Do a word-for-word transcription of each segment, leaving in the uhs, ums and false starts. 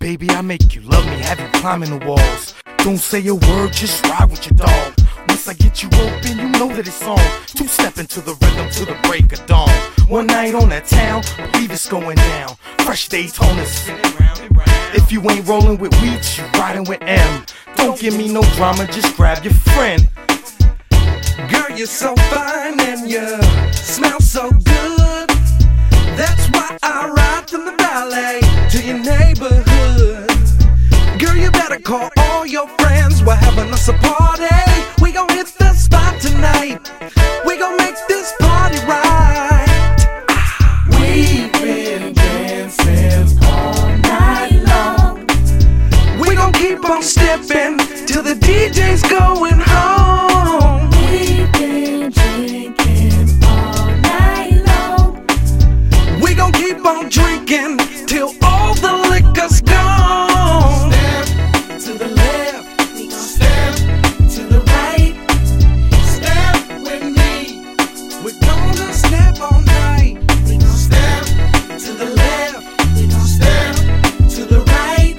baby, I make you love me, have you climbing the walls. Don't say a word, just ride with your dog. Once I get you open, you know that it's on. Two-step into the rhythm till the break of dawn. One night on that town, believe it's going down. Fresh Daytona, if you ain't rolling with Weech, you riding with M. Don't give me no drama, just grab your friend. Girl, you're so fine and you smell so good. That's why I ride from the valley to your neighborhood. Girl, you better call all your friends, we're having us a party. We gon' hit the spot tonight, we gon' make this party right. We've been dancing all night long. We gon' keep on stepping till the D J's going home. We've been drinking all night long. We gon' keep on drinking till all the liquor's gone. Step to the left, we gon' step to the right. Step with me, We're gonna step all night. we gon' step to the left, we gon' step to the right.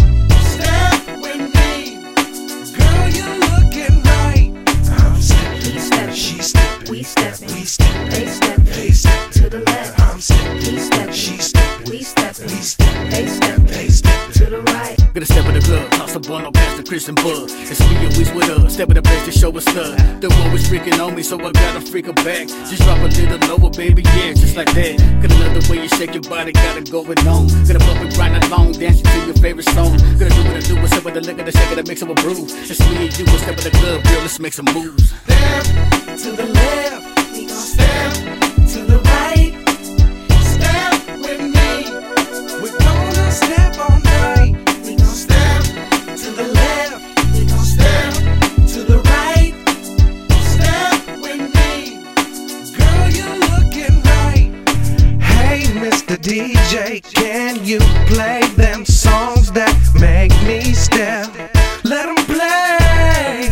Step with me, Girl, you're looking right. I'm stepping, we step, she's stepping, we stepping, we stepping, they stepping, they stepping. to the left, I'm stepping, we stepping, she's stepping, we stepping, we stepping, they stepping, they stepping. to the right. Gonna step in the club, toss a bun on past the Christian bud. It's me always with us, step in the place to show us love. The one was freaking on me, so I gotta freak her back. Just drop a little lower, baby, yeah, just like that. Gonna love the way you shake your body, gotta go it on. Gonna bump and grind along, dancing to your favorite song. Gonna do what I do, a sip of the liquor, the shake of the mix of a brew. It's me and you, a step in the club, girl, let's make some moves. Step to the left, We gon' step to the right. Step with me, we're gonna step all night. we gon' Step to the left, we gon' step to the right. Step with me, girl, you're looking right. Hey, Mister D J, can you play them songs that make me step? Let 'em play.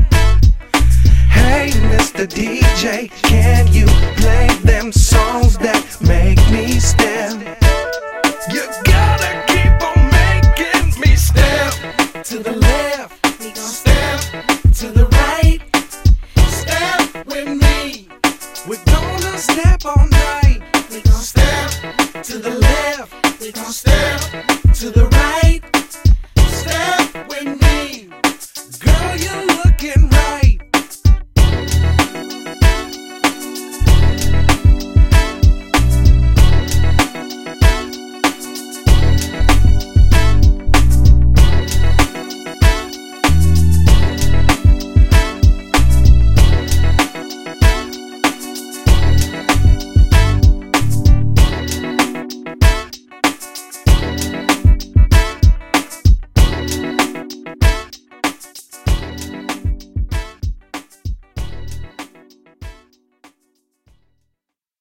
Hey, Mister D J, can you play them songs that make me step? You gotta keep on making me step to the left, we gon' step to the right. Step with me, we're gonna step all night. we gon' Step to the left, we gon' step to the right.